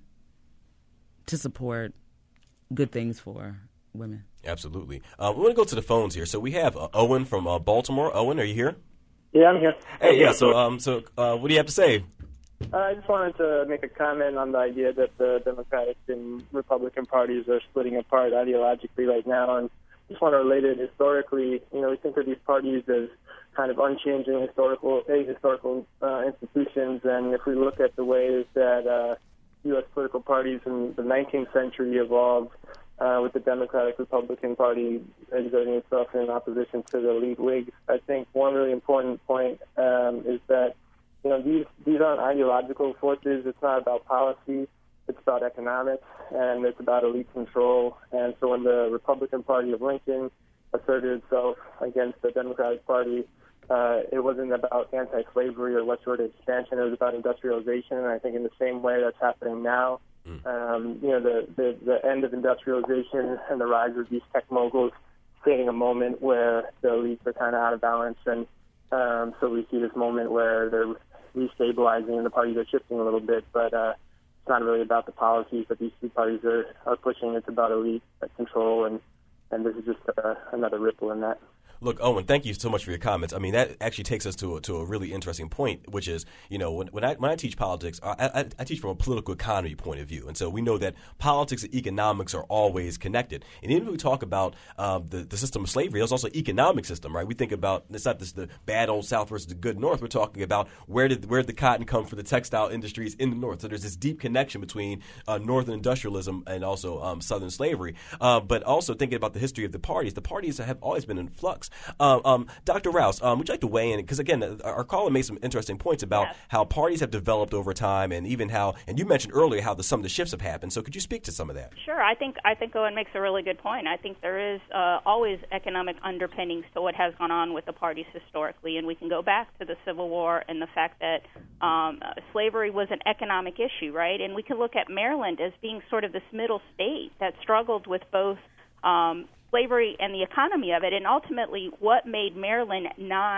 Speaker 3: to support good things for women.
Speaker 1: Absolutely. Uh, we want to go to the phones here. So we have uh, Owen from uh, Baltimore. Owen, are you here?
Speaker 6: Yeah, I'm here.
Speaker 1: Hey, yeah. So, um, so uh, what do you have to say?
Speaker 6: Uh, I just wanted to make a comment on the idea that the Democratic and Republican parties are splitting apart ideologically right now, and just want to relate it historically. You know, we think of these parties as kind of unchanging historical, ahistorical uh, institutions, and if we look at the ways that uh, U S political parties in the nineteenth century evolved, uh, with the Democratic Republican Party exerting itself in opposition to the elite Whigs. I think one really important point um, is that, you know, these these aren't ideological forces. It's not about policy. It's about economics, and it's about elite control. And so when the Republican Party of Lincoln asserted itself against the Democratic Party, Uh, it wasn't about anti-slavery or westward expansion. It was about industrialization, and I think in the same way that's happening now. Mm. Um, you know, the, the, the end of industrialization and the rise of these tech moguls creating a moment where the elites are kind of out of balance, and um, so we see this moment where they're restabilizing and the parties are shifting a little bit, but uh, it's not really about the policies that these two parties are, are pushing. It's about elite control, and, and this is just uh, another ripple in that.
Speaker 1: Look, Owen, thank you so much for your comments. I mean, that actually takes us to a, to a really interesting point, which is, you know, when, when I when I teach politics, I, I, I teach from a political economy point of view. And so we know that politics and economics are always connected. And even when we talk about um, the, the system of slavery, there's also an economic system, right? We think about, it's not just the bad old South versus the good North. We're talking about where did where did the cotton come from the textile industries in the North. So there's this deep connection between uh, Northern industrialism and also um, Southern slavery. Uh, but also thinking about the history of the parties, the parties have always been in flux. Um, um, Doctor Rouse, um, would you like to weigh in? Because, again, our caller made some interesting points about yes. how parties have developed over time, and even how, and you mentioned earlier how the, some of the shifts have happened. So could you speak to some of that?
Speaker 5: Sure. I think I think Owen makes a really good point. I think there is uh, always economic underpinnings to what has gone on with the parties historically, and we can go back to the Civil War and the fact that um, uh, slavery was an economic issue, right? And we can look at Maryland as being sort of this middle state that struggled with both um, slavery and the economy of it, and ultimately what made Maryland not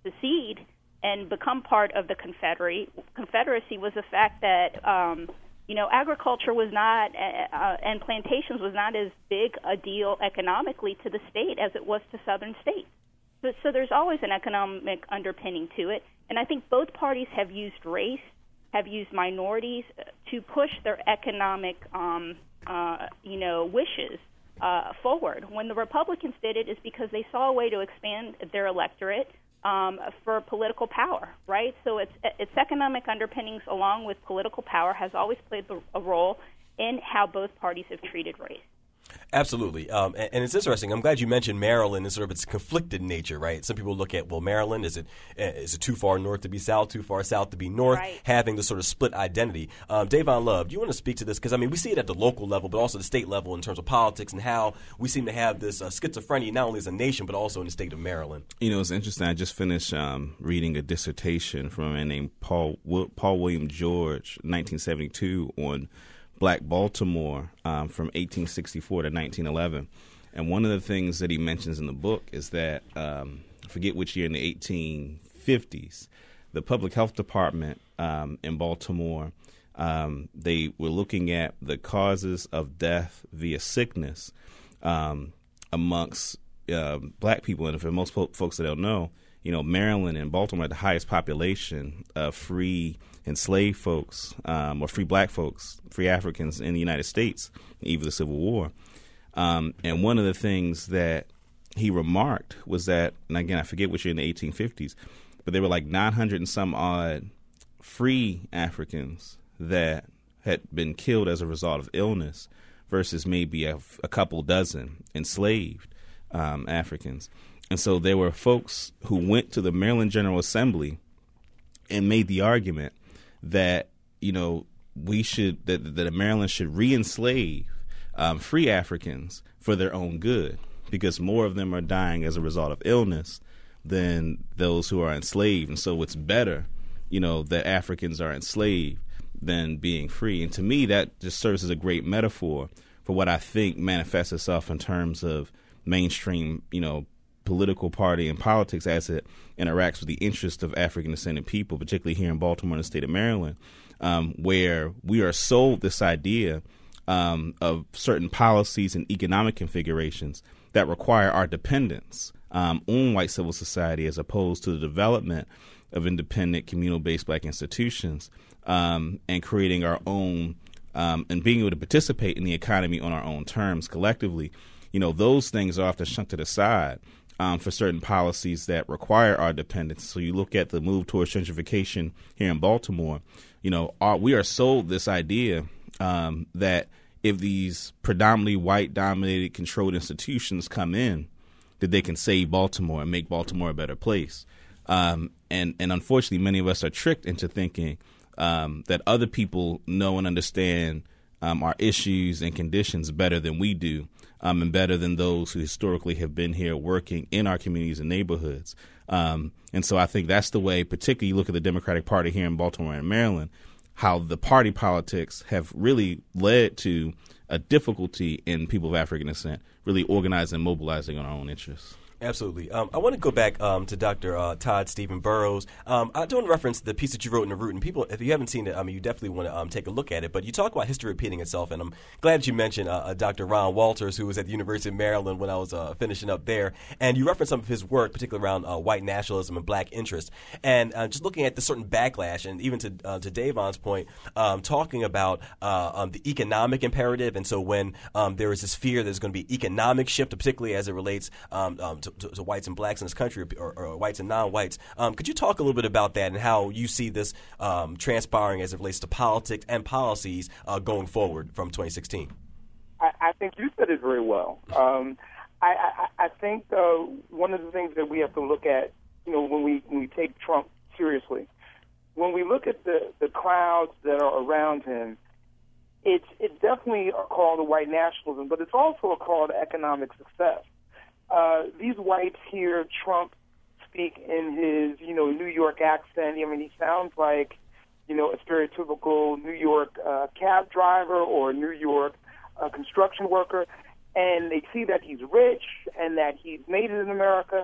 Speaker 5: secede and become part of the Confederacy, Confederacy was the fact that, um, you know, agriculture was not, uh, and plantations was not as big a deal economically to the state as it was to southern states. So, so there's always an economic underpinning to it. And I think both parties have used race, have used minorities to push their economic, um, uh, you know, wishes uh, forward. When the Republicans did it, is because they saw a way to expand their electorate um, for political power, right? So it's it's economic underpinnings along with political power has always played a role in how both parties have treated race.
Speaker 1: Absolutely. Um, and, and it's interesting. I'm glad you mentioned Maryland and sort of its conflicted nature, right? Some people look at, well, Maryland, is it is it too far north to be south, too far south to be north,
Speaker 5: right.
Speaker 1: having this sort of split identity. Um, Davon Love, do you want to speak to this? Because, I mean, we see it at the local level, but also the state level in terms of politics and how we seem to have this uh, schizophrenia not only as a nation, but also in the state of Maryland.
Speaker 4: You know, it's interesting. I just finished um, reading a dissertation from a man named Paul, Paul William George, nineteen seventy-two, on Black Baltimore um, from eighteen sixty-four to nineteen eleven. And one of the things that he mentions in the book is that, um, I forget which year, in the eighteen fifties, the public health department um, in Baltimore, um, they were looking at the causes of death via sickness um, amongst uh, black people. And for most po- folks that don't know, you know, Maryland and Baltimore had the highest population of free enslaved folks, um, or free black folks, free Africans in the United States, even the Civil War. Um, and one of the things that he remarked was that, and again, I forget which year in the eighteen fifties, but there were like nine hundred and some odd free Africans that had been killed as a result of illness versus maybe a, a couple dozen enslaved um, Africans. And so there were folks who went to the Maryland General Assembly and made the argument that, you know, we should, that, that Maryland should re-enslave um, free Africans for their own good, because more of them are dying as a result of illness than those who are enslaved. And so it's better, you know, that Africans are enslaved than being free. And to me, that just serves as a great metaphor for what I think manifests itself in terms of mainstream, you know, political party and politics as it interacts with the interests of African-descended people, particularly here in Baltimore and the state of Maryland, um, where we are sold this idea um, of certain policies and economic configurations that require our dependence um, on white civil society as opposed to the development of independent communal-based black institutions um, and creating our own um, and being able to participate in the economy on our own terms collectively. You know, those things are often shunted aside Um, for certain policies that require our dependence. So you look at the move towards gentrification here in Baltimore, you know, our, we are sold this idea um, that if these predominantly white-dominated, controlled institutions come in, that they can save Baltimore and make Baltimore a better place. Um, and, and unfortunately, many of us are tricked into thinking um, that other people know and understand um, our issues and conditions better than we do. Um, and better than those who historically have been here working in our communities and neighborhoods. Um, and so I think that's the way, particularly you look at the Democratic Party here in Baltimore and Maryland, how the party politics have really led to a difficulty in people of African descent really organizing and mobilizing on our own interests.
Speaker 1: Absolutely. Um, I want to go back um, to Doctor Uh, Todd Stephen Burrows. Um, I don't reference the piece that you wrote in The Root, and people, if you haven't seen it, I mean, you definitely want to um, take a look at it. But you talk about history repeating itself, and I'm glad you mentioned uh, uh, Doctor Ron Walters, who was at the University of Maryland when I was uh, finishing up there. And you referenced some of his work, particularly around uh, white nationalism and black interest. And uh, just looking at the certain backlash, and even to uh, to Davon's point, um, talking about uh, um, the economic imperative. And so when um, there is this fear there's going to be economic shift, particularly as it relates um, um, to To, to whites and blacks in this country, or, or whites and non-whites. Um, could you talk a little bit about that and how you see this um, transpiring as it relates to politics and policies uh, going forward from twenty sixteen?
Speaker 2: I, I think you said it very well. Um, I, I, I think uh, one of the things that we have to look at, you know, when we when we take Trump seriously, when we look at the, the crowds that are around him, it's it's definitely a call to white nationalism, but it's also a call to economic success. Uh, these whites hear Trump speak in his, you know, New York accent. I mean, he sounds like, you know, a stereotypical New York uh, cab driver or New York uh, construction worker. And they see that he's rich and that he's made it in America.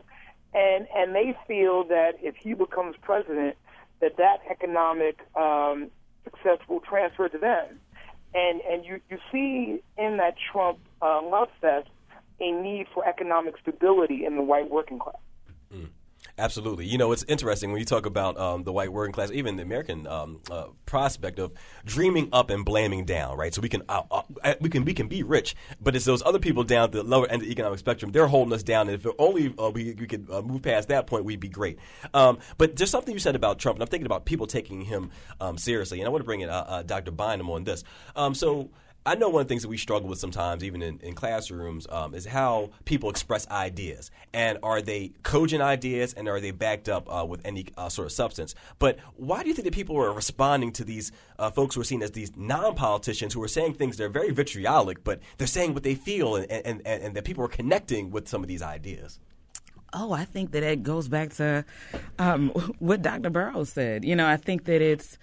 Speaker 2: and and they feel that if he becomes president, that that economic um, success will transfer to them. And and you, you see in that Trump uh, love fest a need for economic stability in the white working class.
Speaker 1: Mm. Absolutely. You know, it's interesting when you talk about um, the white working class, even the American um, uh, prospect of dreaming up and blaming down, right? So we can uh, uh, we can we can be rich, but it's those other people down at the lower end of the economic spectrum. They're holding us down, and if only uh, we we could uh, move past that point, we'd be great. Um, but there's something you said about Trump, and I'm thinking about people taking him um, seriously, and I want to bring in uh, uh, Doctor Bynum on this. Um, so. I know one of the things that we struggle with sometimes, even in, in classrooms, um, is how people express ideas. And are they cogent ideas, and are they backed up uh, with any uh, sort of substance? But why do you think that people are responding to these uh, folks who are seen as these non-politicians who are saying things that are very vitriolic, but they're saying what they feel, and, and, and, and that people are connecting with some of these ideas?
Speaker 3: Oh, I think that it goes back to um, what Doctor Burroughs said. You know, I think that it's,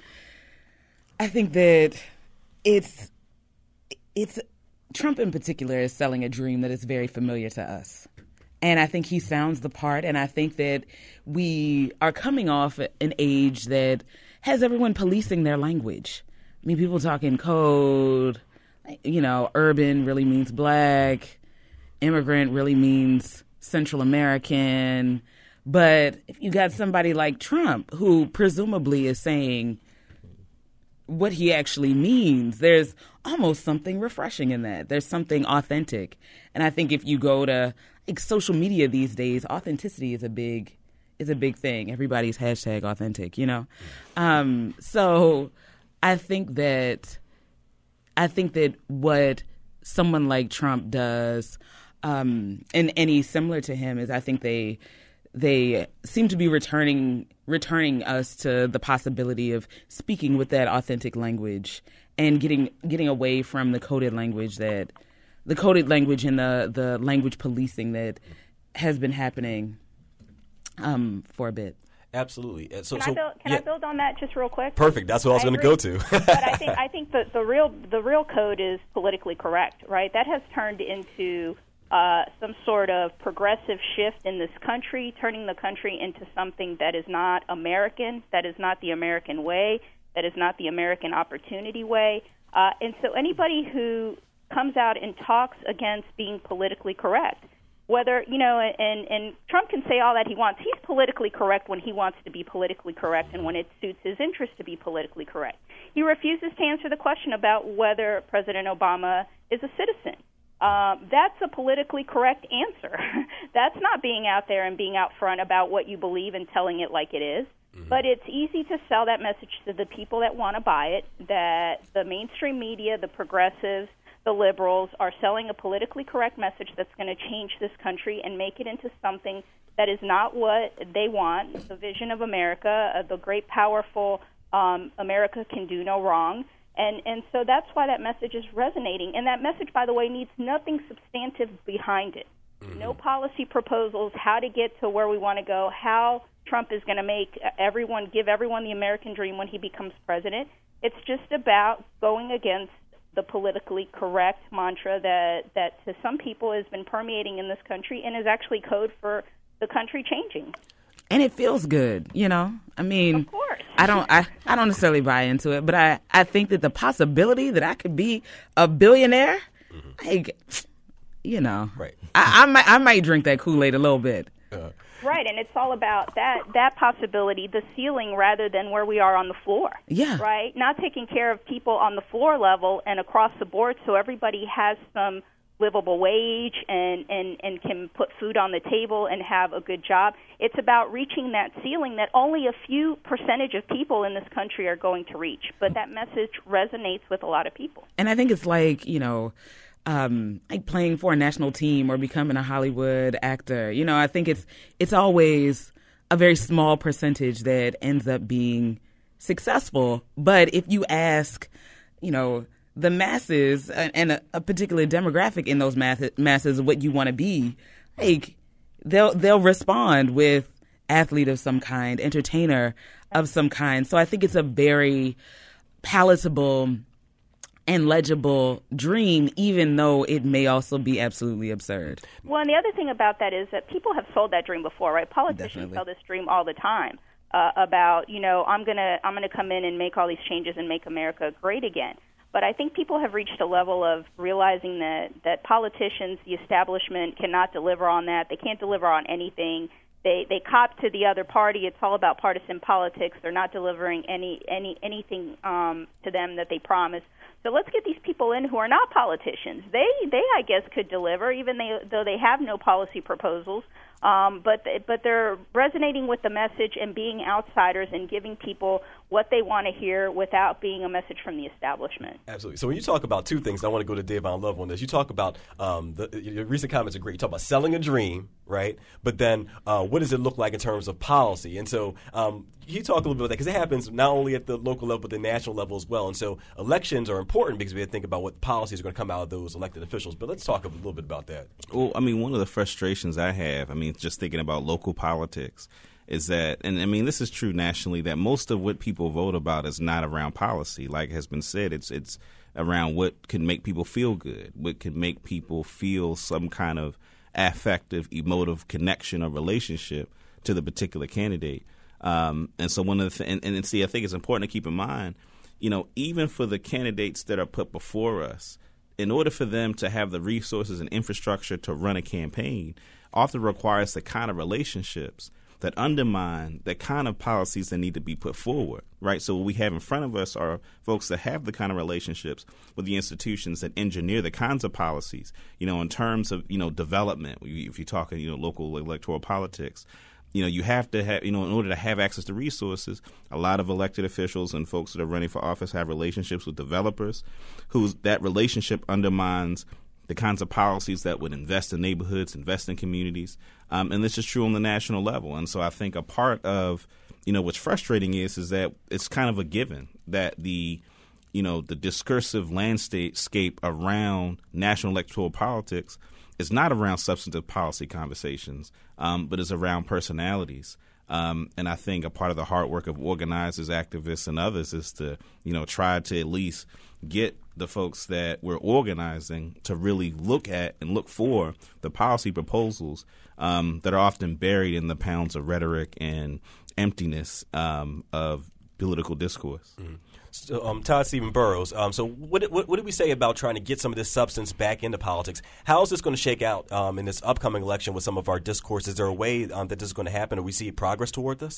Speaker 3: I think that it's, It's Trump in particular is selling a dream that is very familiar to us. And I think he sounds the part. And I think that we are coming off an age that has everyone policing their language. I mean, people talking code, you know, urban really means black, immigrant really means Central American. But if you got somebody like Trump, who presumably is saying what he actually means, there's almost something refreshing in that. There's something authentic. And I think if you go to like social media these days, authenticity is a big is a big thing. Everybody's hashtag authentic, you know? Um, so I think that I think that what someone like Trump does, um, and any similar to him, is I think they they seem to be returning returning us to the possibility of speaking with that authentic language and getting getting away from the coded language that the coded language and the, the language policing that has been happening um, for a bit.
Speaker 1: Absolutely. So,
Speaker 5: can
Speaker 1: so,
Speaker 5: I build, can
Speaker 1: yeah.
Speaker 5: I build on that just real quick?
Speaker 1: Perfect. That's what I was going to go to.
Speaker 5: But I think I think the, the real the real code is politically correct, right? That has turned into uh, some sort of progressive shift in this country, turning the country into something that is not American, that is not the American way, that is not the American opportunity way. Uh, and so anybody who comes out and talks against being politically correct, whether, you know, and, and Trump can say all that he wants. He's politically correct when he wants to be politically correct and when it suits his interest to be politically correct. He refuses to answer the question about whether President Obama is a citizen. Um, that's a politically correct answer. That's not being out there and being out front about what you believe and telling it like it is. Mm-hmm. But it's easy to sell that message to the people that want to buy it, that the mainstream media, the progressives, the liberals are selling a politically correct message that's going to change this country and make it into something that is not what they want, the vision of America, uh, the great, powerful um, America can do no wrong. And and so that's why that message is resonating. And that message, by the way, needs nothing substantive behind it. Mm-hmm. No policy proposals, how to get to where we want to go, how Trump is going to make everyone, give everyone the American dream when he becomes president. It's just about going against the politically correct mantra that, that to some people has been permeating in this country and is actually code for the country changing.
Speaker 3: And it feels good, you know? I mean,
Speaker 5: of course.
Speaker 3: I don't I, I don't necessarily buy into it, but I, I think that the possibility that I could be a billionaire, mm-hmm. like, you know,
Speaker 1: right.
Speaker 3: I, I might I might drink that Kool-Aid a little bit.
Speaker 1: Uh,
Speaker 5: Right, and it's all about that that possibility, the ceiling rather than where we are on the floor.
Speaker 3: Yeah.
Speaker 5: Right? Not taking care of people on the floor level and across the board so everybody has some livable wage and, and, and can put food on the table and have a good job. It's about reaching that ceiling that only a few percentage of people in this country are going to reach. But that message resonates with a lot of people.
Speaker 3: And I think it's like, you know, Um, like playing for a national team or becoming a Hollywood actor. You know, I think it's it's always a very small percentage that ends up being successful. But if you ask, you know, the masses and a, a particular demographic in those mass, masses what you want to be, like they'll they'll respond with athlete of some kind, entertainer of some kind. So I think it's a very palatable and legible dream, even though it may also be absolutely absurd.
Speaker 5: Well, and the other thing about that is that people have sold that dream before, right? Politicians
Speaker 3: Definitely.
Speaker 5: sell this dream all the time uh, about, you know, I'm gonna I'm gonna come in and make all these changes and make America great again. But I think people have reached a level of realizing that, that politicians, the establishment, cannot deliver on that. They can't deliver on anything. They they cop to the other party. It's all about partisan politics. They're not delivering any any anything um, to them that they promise. So let's get these people in who are not politicians. They they I guess could deliver, even they, though they have no policy proposals. Um, but but they're resonating with the message and being outsiders and giving people what they want to hear without being a message from the establishment.
Speaker 1: Absolutely. So when you talk about two things, I want to go to Davon Love on this. You talk about um, the your recent comments are great. You talk about selling a dream, right? But then uh, what does it look like in terms of policy? And so um, you talk a little bit about that because it happens not only at the local level but the national level as well. And so elections are important because we have to think about what policies are going to come out of those elected officials. But let's talk a little bit about that.
Speaker 4: Well, I mean, one of the frustrations I have, I mean, just thinking about local politics, is that, and I mean, this is true nationally, that most of what people vote about is not around policy. Like has been said, it's it's around what can make people feel good, what can make people feel some kind of affective, emotive connection or relationship to the particular candidate. Um, and so one of the, th- and, and see, I think it's important to keep in mind, you know, even for the candidates that are put before us, in order for them to have the resources and infrastructure to run a campaign, often requires the kind of relationships that undermine the kind of policies that need to be put forward, right? So what we have in front of us are folks that have the kind of relationships with the institutions that engineer the kinds of policies, you know, in terms of, you know, development, if you're talking, you know, local electoral politics. You know, you have to have, you know, in order to have access to resources, a lot of elected officials and folks that are running for office have relationships with developers whose that relationship undermines the kinds of policies that would invest in neighborhoods, invest in communities. Um, and this is true on the national level. And so I think a part of, you know, what's frustrating is, is that it's kind of a given that the, you know, the discursive landscape around national electoral politics is not around substantive policy conversations, um, but is around personalities. Um, and I think a part of the hard work of organizers, activists, and others is to, you know, try to at least get the folks that we're organizing to really look at and look for the policy proposals um, that are often buried in the pounds of rhetoric and emptiness um, of political discourse.
Speaker 1: Mm-hmm. So, um, Todd Stephen Burrows, um, so what, what, what did we say about trying to get some of this substance back into politics? How is this going to shake out um, in this upcoming election with some of our discourse? Is there a way um, that this is going to happen? Or we see progress toward this?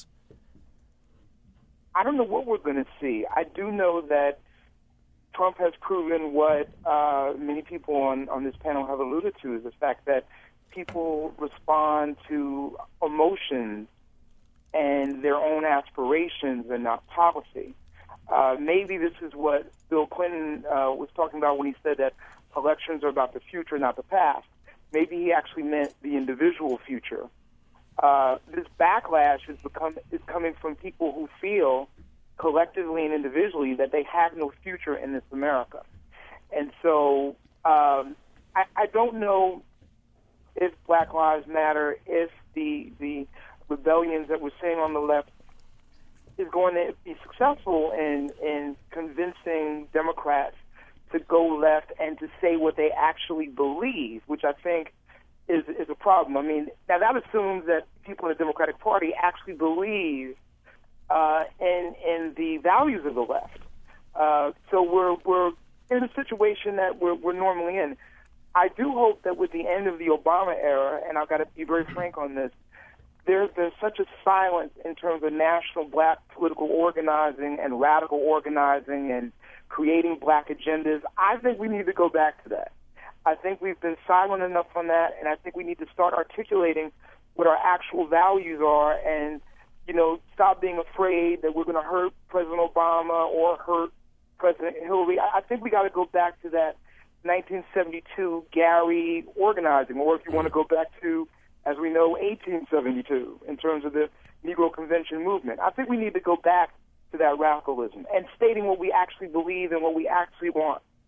Speaker 2: I don't know what we're going to see. I do know that Trump has proven what uh, many people on, on this panel have alluded to, is the fact that people respond to emotions and their own aspirations and not policy. Uh, maybe this is what Bill Clinton uh, was talking about when he said that elections are about the future, not the past. Maybe he actually meant the individual future. Uh, this backlash is, become, is coming from people who feel collectively and individually that they have no future in this America. And so um, I, I don't know if Black Lives Matter, if the, the rebellions that we're seeing on the left is going to be successful in, in convincing Democrats to go left and to say what they actually believe, which I think is is a problem. I mean, now that assumes that people in the Democratic Party actually believe uh, in in the values of the left. Uh, so we're we're in a situation that we're we're normally in. I do hope that with the end of the Obama era, and I've got to be very frank on this, There's, there's such a silence in terms of national black political organizing and radical organizing and creating black agendas. I think we need to go back to that. I think we've been silent enough on that, and I think we need to start articulating what our actual values are and, you know, stop being afraid that we're going to hurt President Obama or hurt President Hillary. I think we got to go back to that nineteen seventy-two Gary organizing, or if you want to go back to, as we know, eighteen seventy-two, in terms of the Negro Convention movement. I think we need to go back to that radicalism and stating what we actually believe and what we actually want.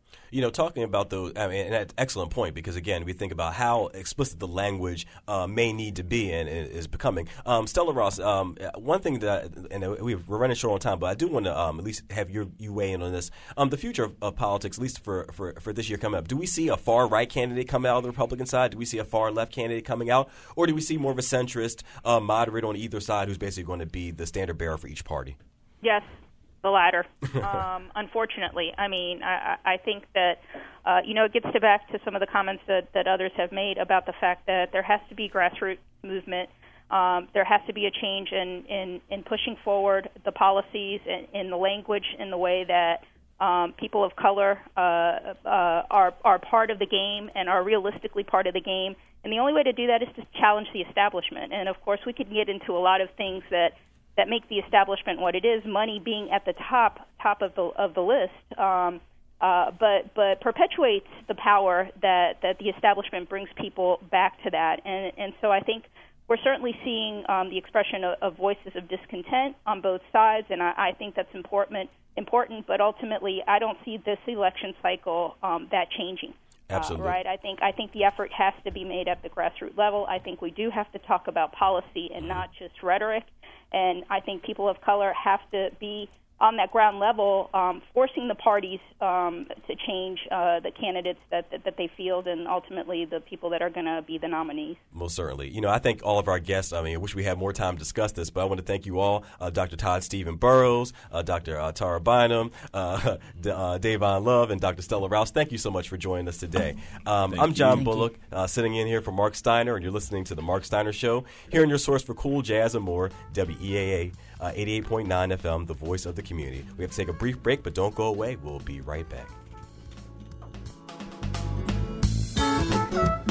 Speaker 1: You know, talking about those, I mean, and that's an excellent point because, again, we think about how explicit the language uh, may need to be and, and is becoming. Um, Stella Ross, um, one thing that, and we're running short on time, but I do want to um, at least have your, you weigh in on this. Um, the future of, of politics, at least for, for, for this year coming up, do we see a far-right candidate coming out of the Republican side? Do we see a far-left candidate coming out? Or do we see more of a centrist, uh, moderate on either side who's basically going to be the standard bearer for each party?
Speaker 5: Yes. The latter, um, unfortunately. I mean, I, I think that, uh, you know, it gets to back to some of the comments that, that others have made about the fact that there has to be grassroots movement. Um, there has to be a change in, in, in pushing forward the policies and in the language in the way that um, people of color uh, uh, are, are part of the game and are realistically part of the game. And the only way to do that is to challenge the establishment. And, of course, we could get into a lot of things that that make the establishment what it is, money being at the top top of the of the list, um, uh, but but perpetuates the power that, that the establishment brings people back to that. And and so I think we're certainly seeing um, the expression of, of voices of discontent on both sides, and I, I think that's important. Important, but ultimately, I don't see this election cycle um, that changing.
Speaker 1: Absolutely.
Speaker 5: Uh, right. I think I think the effort has to be made at the grassroots level. I think we do have to talk about policy and not just rhetoric. And I think people of color have to be on that ground level, um, forcing the parties um, to change uh, the candidates that, that that they field, and ultimately the people that are going to be the nominees.
Speaker 1: Most certainly. You know, I thank all of our guests. I mean, I wish we had more time to discuss this, but I want to thank you all, uh, Doctor Todd Stephen Burrows, uh, Doctor Uh, Tara Bynum, uh, D- uh, Davon Love, and Doctor Stella Rouse. Thank you so much for joining us today. Um, I'm John Bullock, uh, sitting in here for Mark Steiner, and you're listening to The Mark Steiner Show, here on your source for cool jazz and more, W E A A. Uh, eighty-eight point nine F M, the voice of the community. We have to take a brief break, but don't go away. We'll be right back.